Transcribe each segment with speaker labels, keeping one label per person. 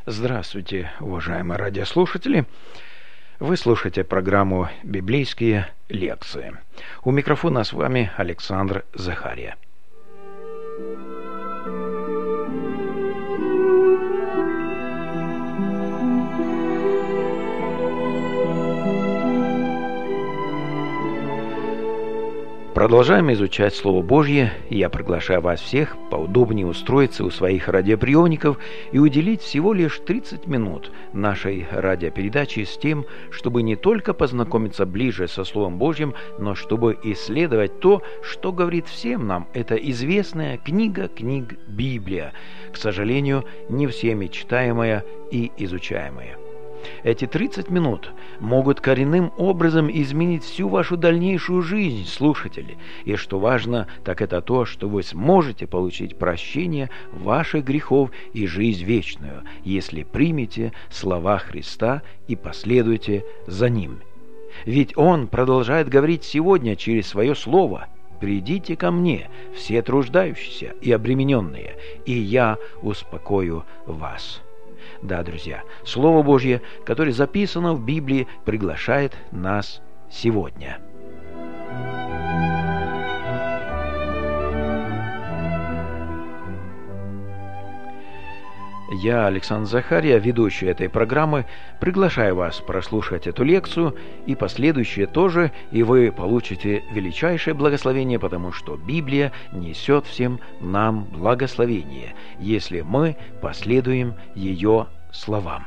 Speaker 1: Здравствуйте, уважаемые радиослушатели! Вы слушаете программу «Библейские лекции». У микрофона с вами Александр Захария. Продолжаем изучать Слово Божье, и я приглашаю вас всех поудобнее устроиться у своих радиоприемников и уделить всего лишь 30 минут нашей радиопередачи с тем, чтобы не только познакомиться ближе со Словом Божьим, но чтобы исследовать то, что говорит всем нам эта известная книга книг Библия, к сожалению, не всеми читаемая и изучаемая. Эти 30 минут могут коренным образом изменить всю вашу дальнейшую жизнь, слушатели. И что важно, так это то, что вы сможете получить прощение ваших грехов и жизнь вечную, если примете слова Христа и последуете за Ним. Ведь Он продолжает говорить сегодня через Свое Слово: «Придите ко мне, все труждающиеся и обремененные, и я успокою вас». Да, друзья, Слово Божье, которое записано в Библии, приглашает нас сегодня. Я, Александр Захария, ведущий этой программы, приглашаю вас прослушать эту лекцию и последующие тоже, и вы получите величайшее благословение, потому что Библия несет всем нам благословение, если мы последуем ее словам.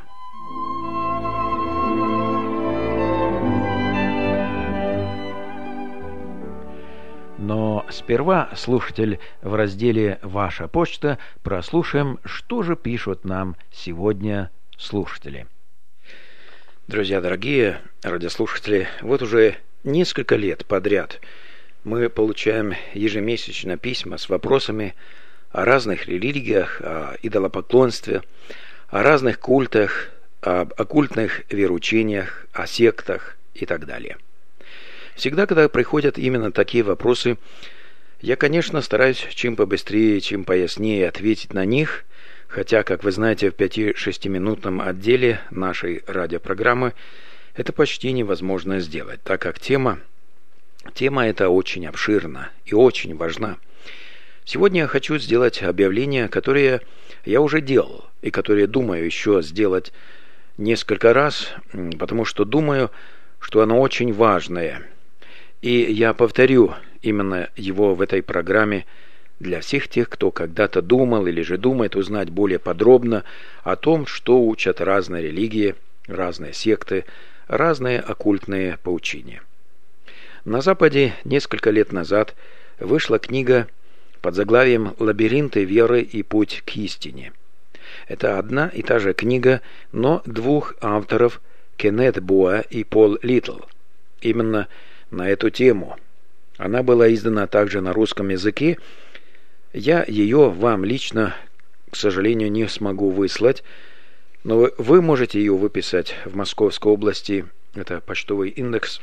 Speaker 1: Но сперва, слушатель, в разделе «Ваша почта» прослушаем, что же пишут нам сегодня слушатели. Друзья дорогие, радиослушатели, вот уже несколько лет подряд мы получаем ежемесячно письма с вопросами о разных религиях, о идолопоклонстве, о разных культах, об оккультных вероучениях, о сектах и так далее. Всегда, когда приходят именно такие вопросы, я, конечно, стараюсь чем побыстрее, чем пояснее ответить на них, хотя, как вы знаете, в 5-6-минутном отделе нашей радиопрограммы это почти невозможно сделать, так как тема эта очень обширна и очень важна. Сегодня я хочу сделать объявление, которое я уже делал и которое думаю еще сделать несколько раз, потому что думаю, что оно очень важное. И я повторю именно его в этой программе для всех тех, кто когда-то думал или же думает узнать более подробно о том, что учат разные религии, разные секты, разные оккультные поучения. На Западе несколько лет назад вышла книга под заглавием «Лабиринты веры и путь к истине». Это одна и та же книга, но двух авторов, Кеннет Боа и Пол Литтл. Именно на эту тему. Она была издана также на русском языке. Я ее вам лично, к сожалению, не смогу выслать, но вы можете ее выписать в Московской области. Это почтовый индекс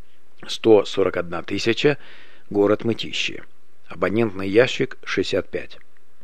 Speaker 1: 141 000, город Мытищи. Абонентный ящик 65.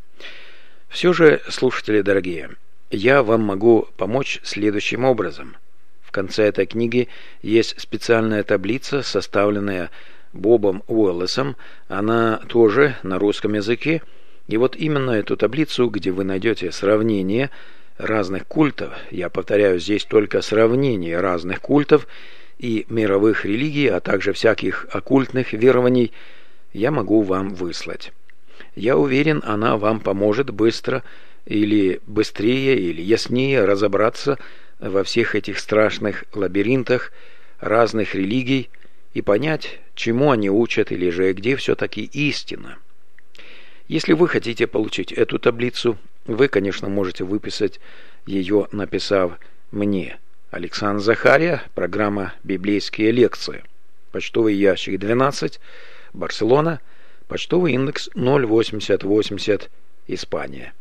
Speaker 1: Все же, слушатели дорогие, я вам могу помочь следующим образом. В конце этой книги есть специальная таблица, составленная Бобом Уоллесом. Она тоже на русском языке. И вот именно эту таблицу, где вы найдете сравнение разных культов, я повторяю, здесь только сравнение разных культов и мировых религий, а также всяких оккультных верований, я могу вам выслать. Я уверен, она вам поможет быстро или быстрее, или яснее разобраться во всех этих страшных лабиринтах разных религий и понять, чему они учат или же где все-таки истина. Если вы хотите получить эту таблицу, вы, конечно, можете выписать ее, написав мне: Александр Захария, программа «Библейские лекции», почтовый ящик 12, Барселона, почтовый индекс 08080, Испания.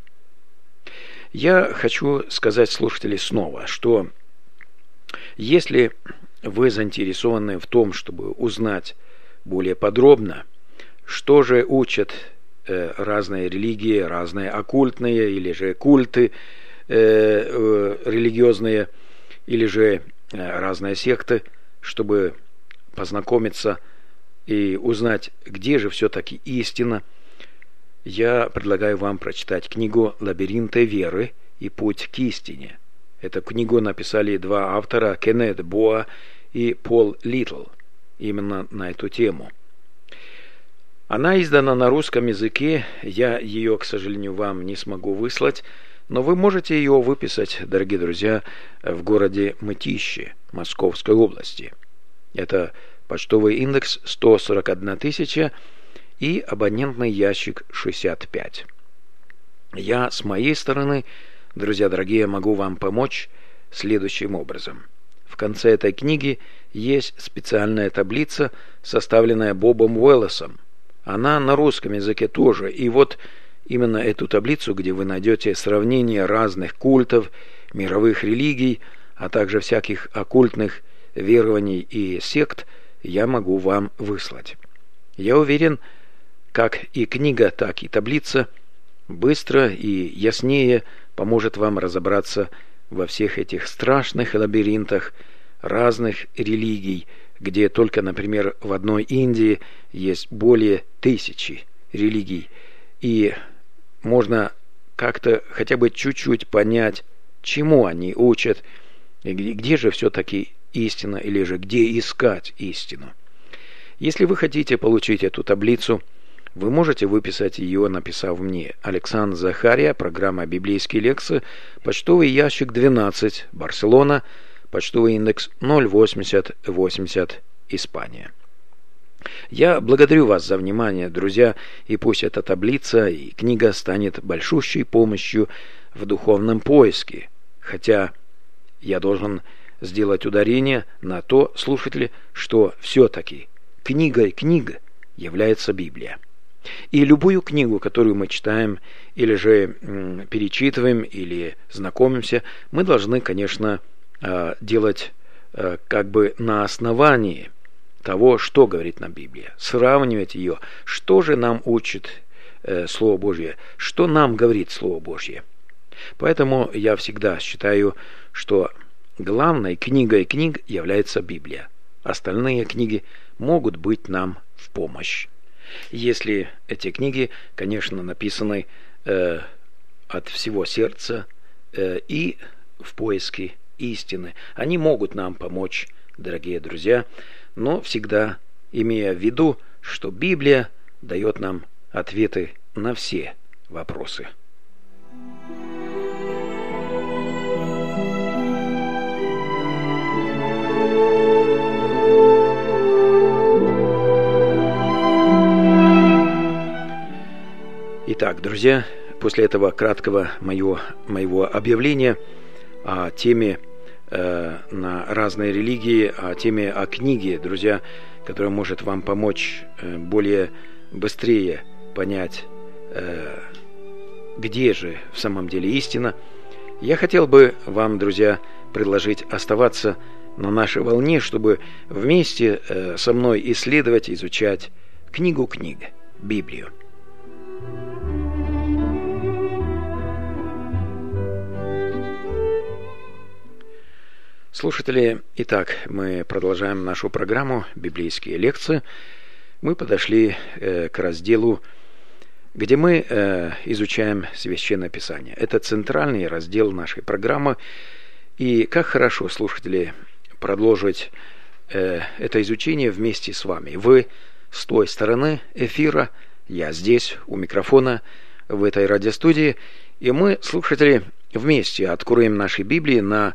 Speaker 1: Я хочу сказать, слушатели, снова, что если вы заинтересованы в том, чтобы узнать более подробно, что же учат разные религии, разные оккультные или же культы, религиозные или же разные секты, чтобы познакомиться и узнать, где же все-таки истина, я предлагаю вам прочитать книгу «Лабиринты веры и путь к истине». Эту книгу написали два автора, Кеннет Боа и Пол Литл, именно на эту тему. Она издана на русском языке, я ее, к сожалению, вам не смогу выслать, но вы можете ее выписать, дорогие друзья, в городе Мытищи, Московской области. Это почтовый индекс 141 000 и абонентный ящик 65. Я с моей стороны, друзья дорогие, могу вам помочь следующим образом. В конце этой книги есть специальная таблица, составленная Бобом Уэллесом. Она на русском языке тоже. И вот именно эту таблицу, где вы найдете сравнение разных культов, мировых религий, а также всяких оккультных верований и сект, я могу вам выслать. Я уверен, как и книга, так и таблица быстро и яснее поможет вам разобраться во всех этих страшных лабиринтах разных религий, где только, например, в одной Индии есть более 1000 религий, и можно как-то хотя бы чуть-чуть понять, чему они учат, и где же все-таки истина, или же где искать истину. Если вы хотите получить эту таблицу, вы можете выписать ее, написав мне: Александр Захария, программа «Библейские лекции», почтовый ящик 12, Барселона, почтовый индекс 08080, Испания. Я благодарю вас за внимание, друзья, и пусть эта таблица и книга станет большущей помощью в духовном поиске, хотя я должен сделать ударение на то, слушатели, что все-таки книгой книга является Библия. И любую книгу, которую мы читаем, или же перечитываем, или знакомимся, мы должны, конечно, делать как бы на основании того, что говорит нам Библия, сравнивать ее, что же нам учит Слово Божье, что нам говорит Слово Божье. Поэтому я всегда считаю, что главной книгой книг является Библия. Остальные книги могут быть нам в помощь. Если эти книги, конечно, написаны от всего сердца и в поиске истины. Они могут нам помочь, дорогие друзья, но всегда имея в виду, что Библия дает нам ответы на все вопросы. Итак, друзья, после этого краткого моего объявления о теме на разные религии, о теме о книге, друзья, которая может вам помочь более быстрее понять, где же в самом деле истина, я хотел бы вам, друзья, предложить оставаться на нашей волне, чтобы вместе со мной исследовать, изучать книгу книг, Библию. Слушатели, итак, мы продолжаем нашу программу «Библейские лекции». Мы подошли к разделу, где мы изучаем Священное Писание. Это центральный раздел нашей программы. И как хорошо, слушатели, продолжить это изучение вместе с вами. Вы с той стороны эфира, я здесь, у микрофона, в этой радиостудии. И мы, слушатели, вместе откроем наши Библии на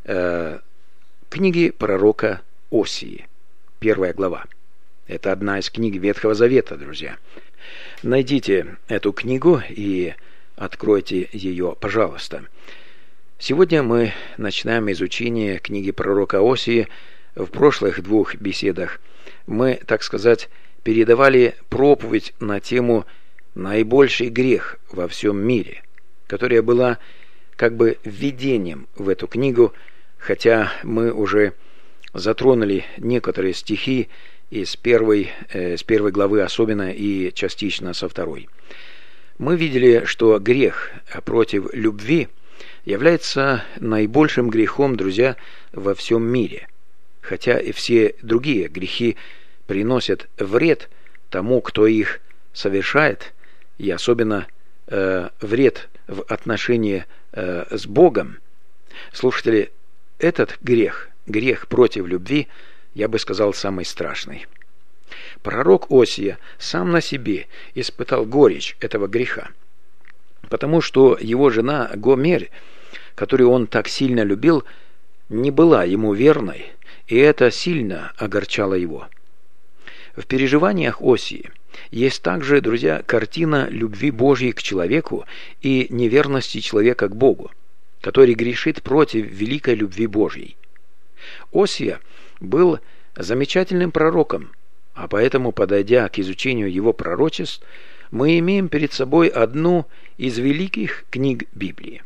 Speaker 1: книги пророка Осии, 1 глава. Это одна из книг Ветхого Завета, друзья. Найдите эту книгу и откройте ее, пожалуйста. Сегодня мы начинаем изучение книги пророка Осии. В прошлых двух беседах мы, так сказать, передавали проповедь на тему «Наибольший грех во всем мире», которая была как бы введением в эту книгу, хотя мы уже затронули некоторые стихи из первой главы особенно и частично со второй. Мы видели, что грех против любви является наибольшим грехом, друзья, во всем мире. Хотя и все другие грехи приносят вред тому, кто их совершает, и особенно вред в отношении с Богом. Слушатели, этот грех против любви, я бы сказал, самый страшный. Пророк Осия сам на себе испытал горечь этого греха, потому что его жена Гомер, которую он так сильно любил, не была ему верной, и это сильно огорчало его. В переживаниях Осии есть также, друзья, картина любви Божьей к человеку и неверности человека к Богу, который грешит против великой любви Божьей. Осия был замечательным пророком, а поэтому, подойдя к изучению его пророчеств, мы имеем перед собой одну из великих книг Библии.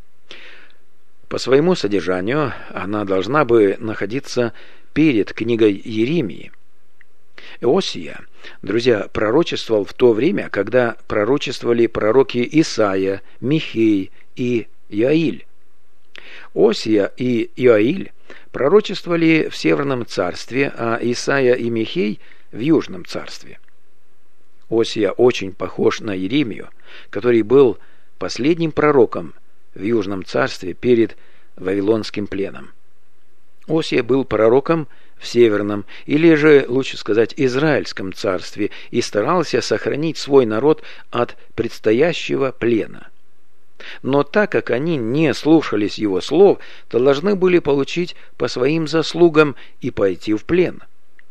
Speaker 1: По своему содержанию она должна бы находиться перед книгой Иеремии. Осия, друзья, пророчествовал в то время, когда пророчествовали пророки Исаия, Михей и Иоиль. Осия и Иоиль пророчествовали в Северном царстве, а Исаия и Михей в Южном царстве. Осия очень похож на Иеремию, который был последним пророком в Южном царстве перед Вавилонским пленом. Осия был пророком в Северном, или же, лучше сказать, Израильском царстве, и старался сохранить свой народ от предстоящего плена. Но так как они не слушались его слов, то должны были получить по своим заслугам и пойти в плен.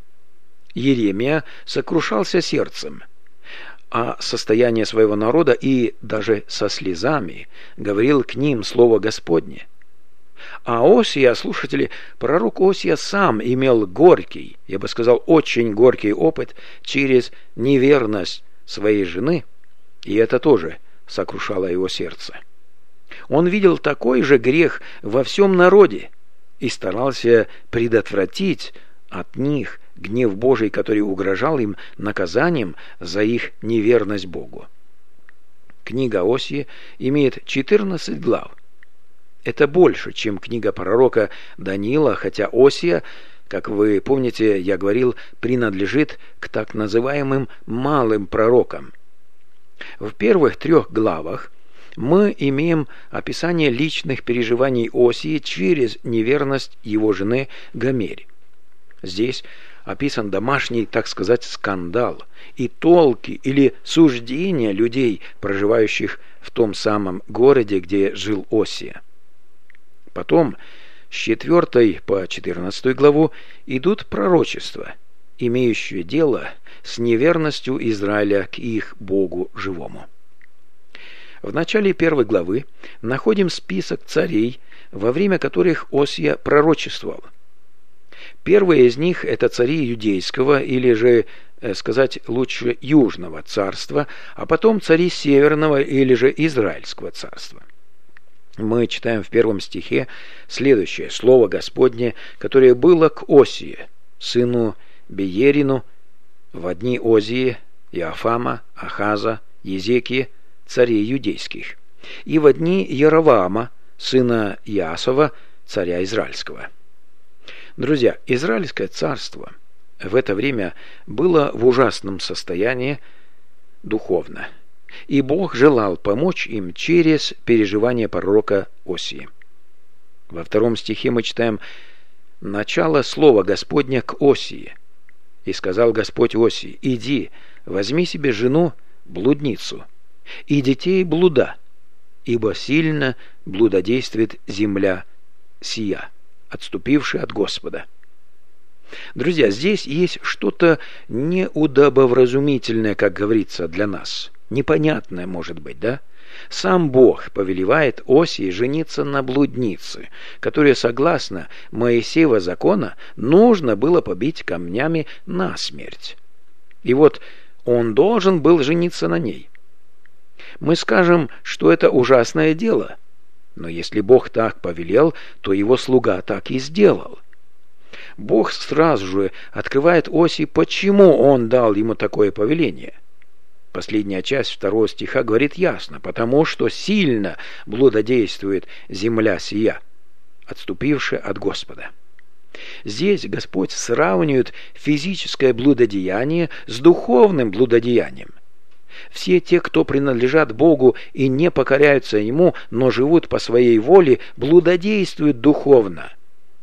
Speaker 1: Иеремия сокрушался сердцем о состоянии своего народа и даже со слезами говорил к ним слово Господне. А Осия, слушатели, пророк Осия сам имел горький, я бы сказал, очень горький опыт через неверность своей жены, и это тоже сокрушало его сердце. Он видел такой же грех во всем народе и старался предотвратить от них гнев Божий, который угрожал им наказанием за их неверность Богу. Книга Осии имеет 14 глав. Это больше, чем книга пророка Даниила, хотя Осия, как вы помните, я говорил, принадлежит к так называемым малым пророкам. В первых 3 главах мы имеем описание личных переживаний Осии через неверность его жены Гомер. Здесь описан домашний, так сказать, скандал и толки или суждения людей, проживающих в том самом городе, где жил Осия. Потом с 4 по 14 главу идут пророчества, имеющие дело с неверностью Израиля к их Богу живому. В начале 1 главы находим список царей, во время которых Осия пророчествовал. Первые из них – это цари Юдейского, или же, сказать лучше, Южного царства, а потом цари Северного, или же Израильского царства. Мы читаем в 1 стихе следующее слово Господне, которое было к Осии, сыну Беерину, в дни Озии, Иофама, Ахаза, Езекии, царей юдейских, и во дни Яроваама, сына Иасова, царя Израильского. Друзья, Израильское царство в это время было в ужасном состоянии духовно, и Бог желал помочь им через переживания пророка Осии. Во 2 стихе мы читаем начало слова Господня к Осии. «И сказал Господь Осии: иди, возьми себе жену, блудницу, и детей блуда, ибо сильно блудодействует земля сия, отступившая от Господа». Друзья, здесь есть что-то неудобовразумительное, как говорится, для нас. Непонятное, может быть, да? Сам Бог повелевает Осии жениться на блуднице, которую, согласно Моисеева закона, нужно было побить камнями насмерть. И вот он должен был жениться на ней. Мы скажем, что это ужасное дело, но если Бог так повелел, то его слуга так и сделал. Бог сразу же открывает Осии, почему он дал ему такое повеление. Последняя часть 2 стиха говорит ясно: «Потому что сильно блудодействует земля сия, отступившая от Господа». Здесь Господь сравнивает физическое блудодеяние с духовным блудодеянием. Все те, кто принадлежат Богу и не покоряются Ему, но живут по своей воле, блудодействуют духовно.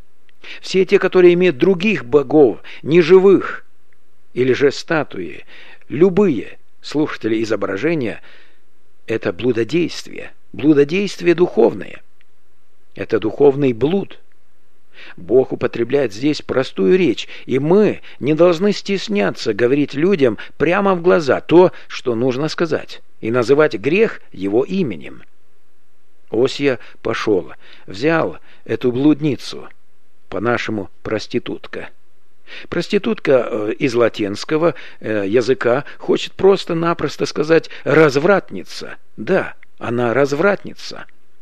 Speaker 1: Все те, которые имеют других богов, неживых, или же статуи, любые, слушатели, изображения, это блудодействие духовное. Это духовный блуд. Бог употребляет здесь простую речь, и мы не должны стесняться говорить людям прямо в глаза то, что нужно сказать, и называть грех его именем. Осия пошел, взял эту блудницу, по-нашему проститутка. Проститутка из латинского языка хочет просто-напросто сказать «развратница». Да, она развратница.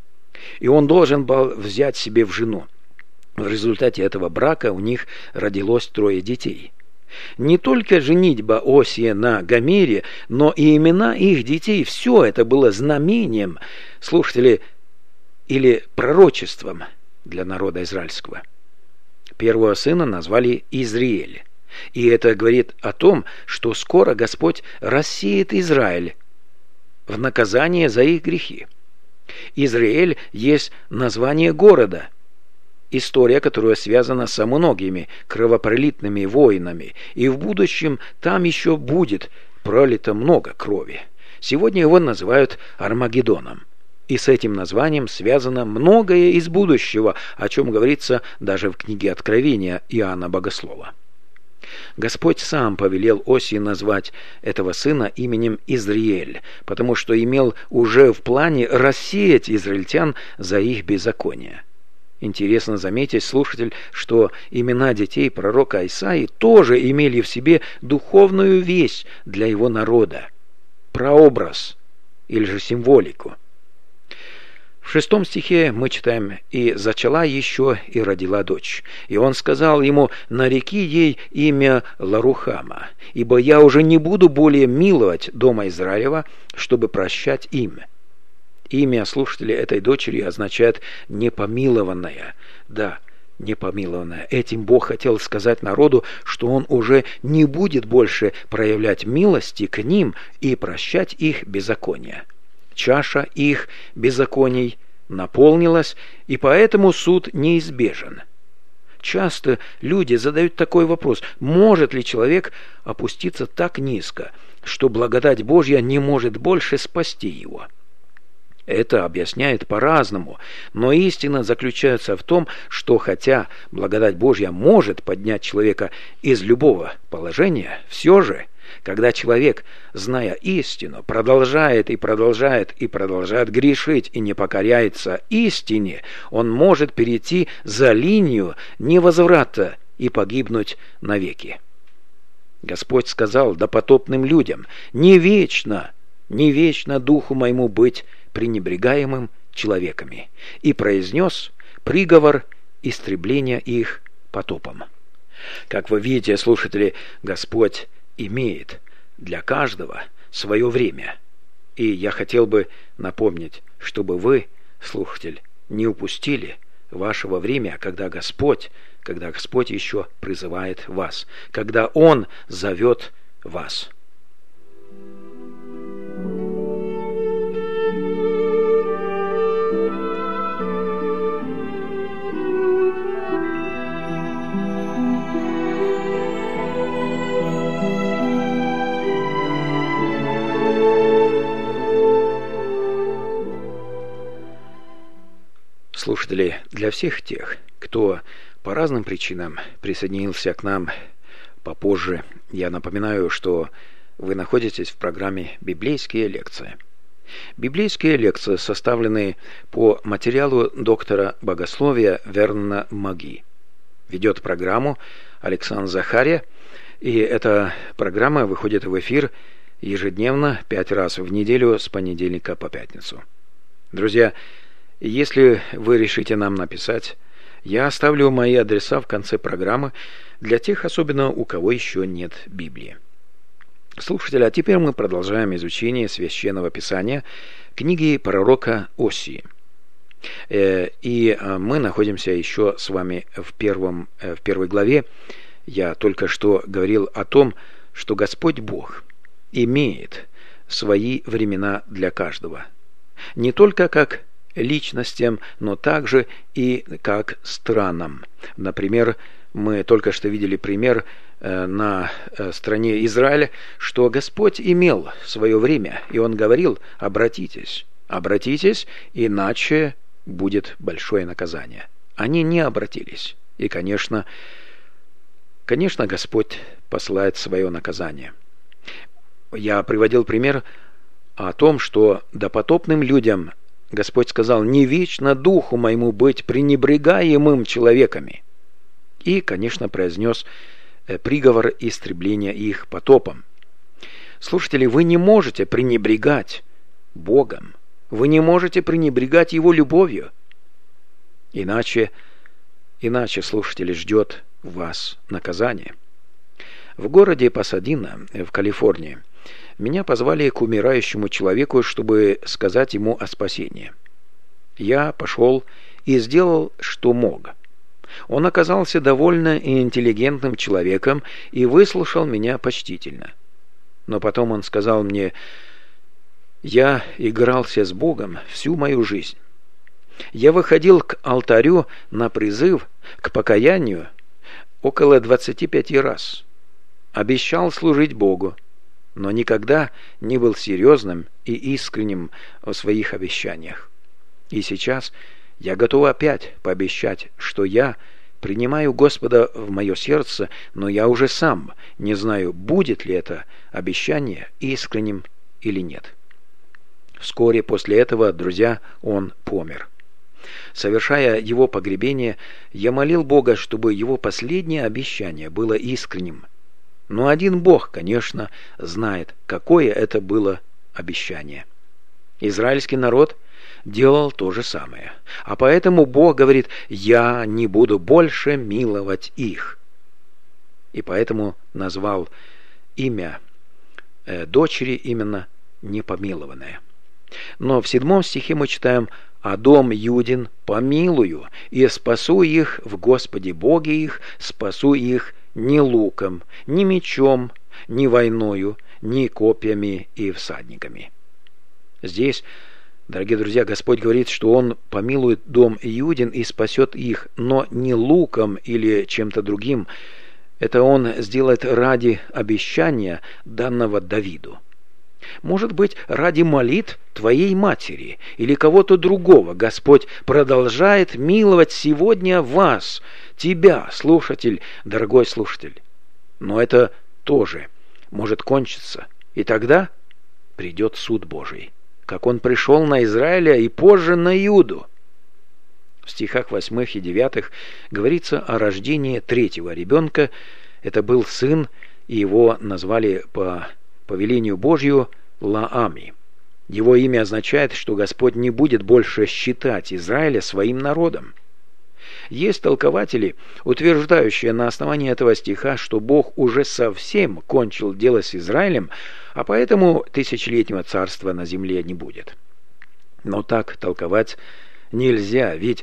Speaker 1: И он должен был взять себе в жену. В результате этого брака у них родилось 3 детей. Не только женитьба Осия на Гомере, но и имена их детей, все это было знамением, слушатели, или пророчеством для народа израильского. Первого сына назвали Изриэль. И это говорит о том, что скоро Господь рассеет Израиль в наказание за их грехи. Израиль есть название города, история, которая связана со многими кровопролитными войнами, и в будущем там еще будет пролито много крови. Сегодня его называют Армагеддоном. И с этим названием связано многое из будущего, о чем говорится даже в книге Откровения Иоанна Богослова. Господь сам повелел Осии назвать этого сына именем Изриэль, потому что имел уже в плане рассеять израильтян за их беззаконие. Интересно заметить, слушатель, что имена детей пророка Исаии тоже имели в себе духовную весть для его народа, прообраз или же символику. В 6 стихе мы читаем: «И зачала еще, и родила дочь. И он сказал ему: нареки ей имя Ларухама, ибо я уже не буду более миловать дома Израилева, чтобы прощать им». Имя, слушатели, этой дочери означает «непомилованная». Да, непомилованная. Этим Бог хотел сказать народу, что Он уже не будет больше проявлять милости к ним и прощать их беззаконие. Чаша их беззаконий наполнилась, и поэтому суд неизбежен. Часто люди задают такой вопрос: может ли человек опуститься так низко, что благодать Божья не может больше спасти его? Это объясняет по-разному, но истина заключается в том, что хотя благодать Божья может поднять человека из любого положения, все же, когда человек, зная истину, продолжает грешить и не покоряется истине, он может перейти за линию невозврата и погибнуть навеки. Господь сказал допотопным людям: не вечно духу моему быть пренебрегаемым человеками, и произнес приговор истребления их потопом. Как вы видите, слушатели, Господь имеет для каждого свое время. И я хотел бы напомнить, чтобы вы, слушатель, не упустили вашего времени, когда Господь еще призывает вас, когда Он зовет вас. Слушатели, для всех тех, кто по разным причинам присоединился к нам попозже, я напоминаю, что вы находитесь в программе «Библейские лекции». Библейские лекции составлены по материалу доктора богословия Вернона Маги. Ведет программу Александр Захария, и эта программа выходит в эфир ежедневно 5 раз в неделю с понедельника по пятницу. Друзья, если вы решите нам написать, я оставлю мои адреса в конце программы для тех, особенно у кого еще нет Библии. Слушатели, а теперь мы продолжаем изучение Священного Писания, книги пророка Осии. И мы находимся еще с вами в первой главе. Я только что говорил о том, что Господь Бог имеет свои времена для каждого. Не только как личностям, но также и как странам. Например, мы только что видели пример на стране Израиля, что Господь имел свое время, и Он говорил: обратитесь, иначе будет большое наказание. Они не обратились, и, конечно, Господь посылает свое наказание. Я приводил пример о том, что допотопным людям Господь сказал: «Не вечно духу моему быть пренебрегаемым человеками». И, конечно, произнес приговор истребления их потопом. Слушатели, вы не можете пренебрегать Богом. Вы не можете пренебрегать Его любовью. Иначе, слушатели, ждет вас наказание. В городе Пасадина, в Калифорнии, меня позвали к умирающему человеку, чтобы сказать ему о спасении. Я пошел и сделал, что мог. Он оказался довольно интеллигентным человеком и выслушал меня почтительно. Но потом он сказал мне: «Я игрался с Богом всю мою жизнь. Я выходил к алтарю на призыв к покаянию около 25 раз. Обещал служить Богу, но никогда не был серьезным и искренним в своих обещаниях. И сейчас я готов опять пообещать, что я принимаю Господа в мое сердце, но я уже сам не знаю, будет ли это обещание искренним или нет». Вскоре после этого, друзья, он помер. Совершая его погребение, я молил Бога, чтобы его последнее обещание было искренним. Но один Бог, конечно, знает, какое это было обещание. Израильский народ делал то же самое. А поэтому Бог говорит: «Я не буду больше миловать их». И поэтому назвал имя дочери именно «непомилованная». Но в 7 стихе мы читаем: «А дом Юдин помилую, и спасу их в Господе Боге их, спасу их ни луком, ни мечом, ни войною, ни копьями и всадниками». Здесь, дорогие друзья, Господь говорит, что Он помилует дом Иудин и спасет их, но не луком или чем-то другим. Это Он сделает ради обещания, данного Давиду. Может быть, ради молитв твоей матери или кого-то другого Господь продолжает миловать сегодня вас, тебя, слушатель, дорогой слушатель. Но это тоже может кончиться, и тогда придет суд Божий, как Он пришел на Израиля и позже на Иуду. В стихах 8 и 9 говорится о рождении 3-го ребенка. Это был сын, и его назвали по повелению Божью Лаами. Его имя означает, что Господь не будет больше считать Израиля своим народом. Есть толкователи, утверждающие на основании этого стиха, что Бог уже совсем кончил дело с Израилем, а поэтому тысячелетнего царства на земле не будет. Но так толковать нельзя, ведь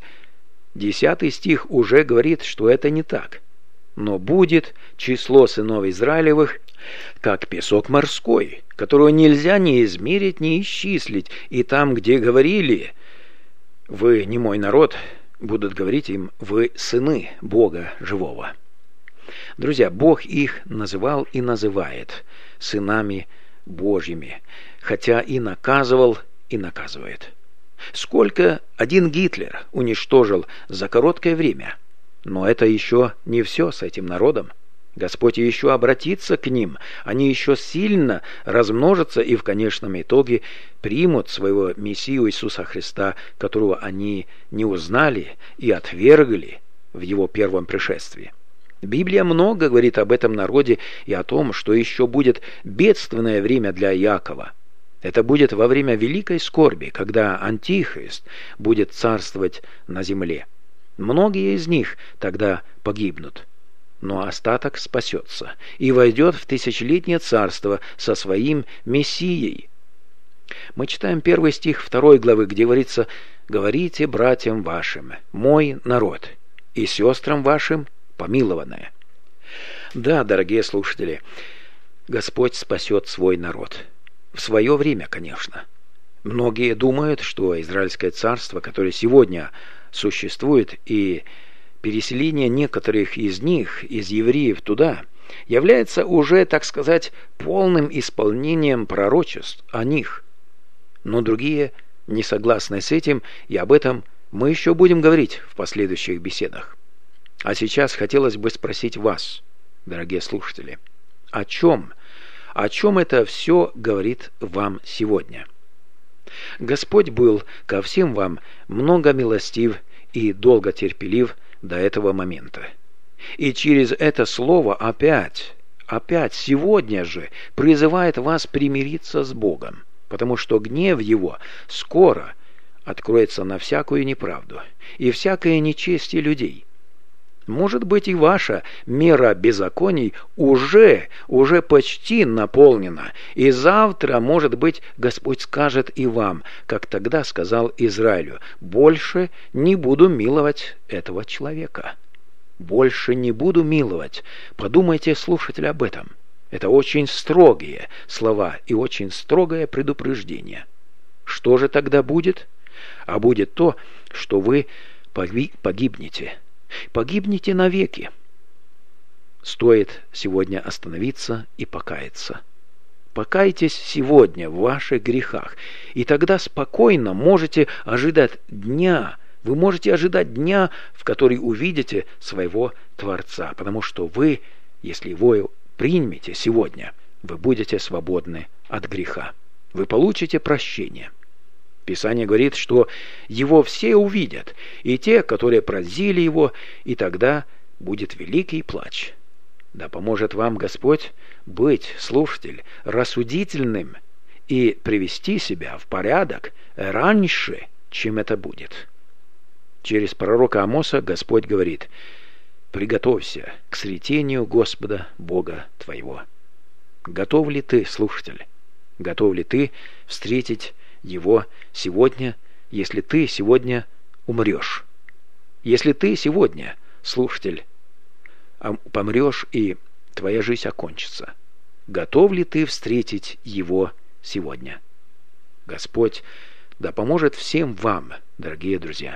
Speaker 1: 10 стих уже говорит, что это не так. «Но будет число сынов Израилевых, как песок морской, которого нельзя ни измерить, ни исчислить, и там, где говорили: вы не мой народ, будут говорить им: вы сыны Бога живого». Друзья, Бог их называл и называет сынами Божьими, хотя и наказывал, и наказывает. Сколько один Гитлер уничтожил за короткое время. Но это еще не все с этим народом. Господь еще обратится к ним, они еще сильно размножатся и в конечном итоге примут своего Мессию Иисуса Христа, которого они не узнали и отвергли в Его первом пришествии. Библия много говорит об этом народе и о том, что еще будет бедственное время для Иакова. Это будет во время великой скорби, когда Антихрист будет царствовать на земле. Многие из них тогда погибнут. но остаток спасется и войдет в тысячелетнее царство со своим Мессией. Мы читаем 1 стих 2 главы, где говорится: «Говорите братьям вашим, мой народ, и сестрам вашим, помилованное». Да, дорогие слушатели, Господь спасет свой народ. В свое время, конечно. Многие думают, что Израильское царство, которое сегодня существует, и переселение некоторых из них, из евреев туда, является уже, так сказать, полным исполнением пророчеств о них. Но другие не согласны с этим, и об этом мы еще будем говорить в последующих беседах. А сейчас хотелось бы спросить вас, дорогие слушатели, о чем это все говорит вам сегодня? Господь был ко всем вам много милостив и долго терпелив до этого момента. И через это слово опять сегодня же призывает вас примириться с Богом, потому что гнев Его скоро откроется на всякую неправду и всякое нечестие людей. Может быть, и ваша мера беззаконий уже почти наполнена, и завтра, может быть, Господь скажет и вам, как тогда сказал Израилю: «Больше не буду миловать этого человека». Больше не буду миловать. Подумайте, слушатели, об этом. Это очень строгие слова и очень строгое предупреждение. Что же тогда будет? А будет то, что вы погибнете. Погибнете навеки. Стоит сегодня остановиться и покаяться. Покайтесь сегодня в ваших грехах, и тогда спокойно можете ожидать дня. Вы можете ожидать дня, в который увидите своего Творца, потому что вы, если его примете сегодня, вы будете свободны от греха. Вы получите прощение. Писание говорит, что его все увидят, и те, которые пронзили его, и тогда будет великий плач. Да поможет вам Господь быть, слушатель, рассудительным и привести себя в порядок раньше, чем это будет. Через пророка Амоса Господь говорит: «Приготовься к сретению Господа Бога твоего». Готов ли ты, слушатель? Готов ли ты встретить Его сегодня, если ты сегодня умрешь? Если ты сегодня, слушатель, помрешь и твоя жизнь окончится, готов ли ты встретить Его сегодня? Господь да поможет всем вам, дорогие друзья.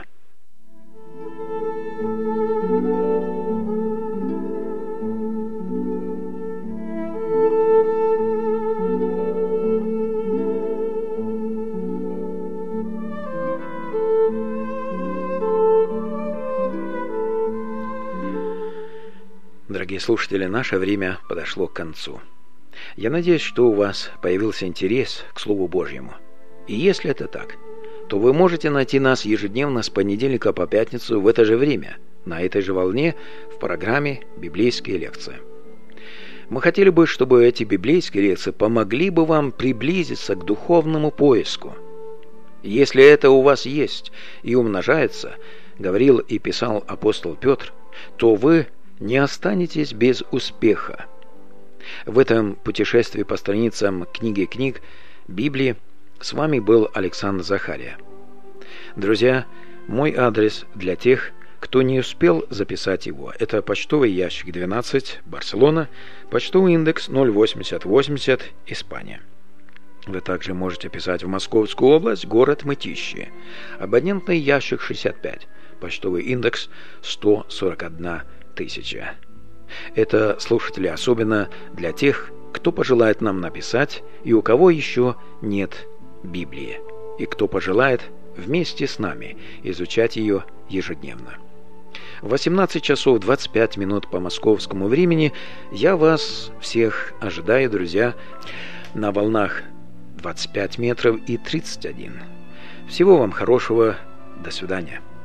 Speaker 1: Дорогие слушатели, наше время подошло к концу. Я надеюсь, что у вас появился интерес к Слову Божьему. И если это так, то вы можете найти нас ежедневно с понедельника по пятницу в это же время, на этой же волне, в программе «Библейские лекции». Мы хотели бы, чтобы эти библейские лекции помогли бы вам приблизиться к духовному поиску. Если это у вас есть и умножается, говорил и писал апостол Петр, то вы не останетесь без успеха. В этом путешествии по страницам книги книг Библии с вами был Александр Захария. Друзья, мой адрес для тех, кто не успел записать его, это почтовый ящик 12, Барселона, почтовый индекс 08080, Испания. Вы также можете писать в Московскую область, город Мытищи, абонентный ящик 65, почтовый индекс 141 тысяча. Это, слушатели, особенно для тех, кто пожелает нам написать и у кого еще нет Библии, и кто пожелает вместе с нами изучать ее ежедневно. В 18 часов 25 минут по московскому времени я вас всех ожидаю, друзья, на волнах 25 метров и 31. Всего вам хорошего. До свидания.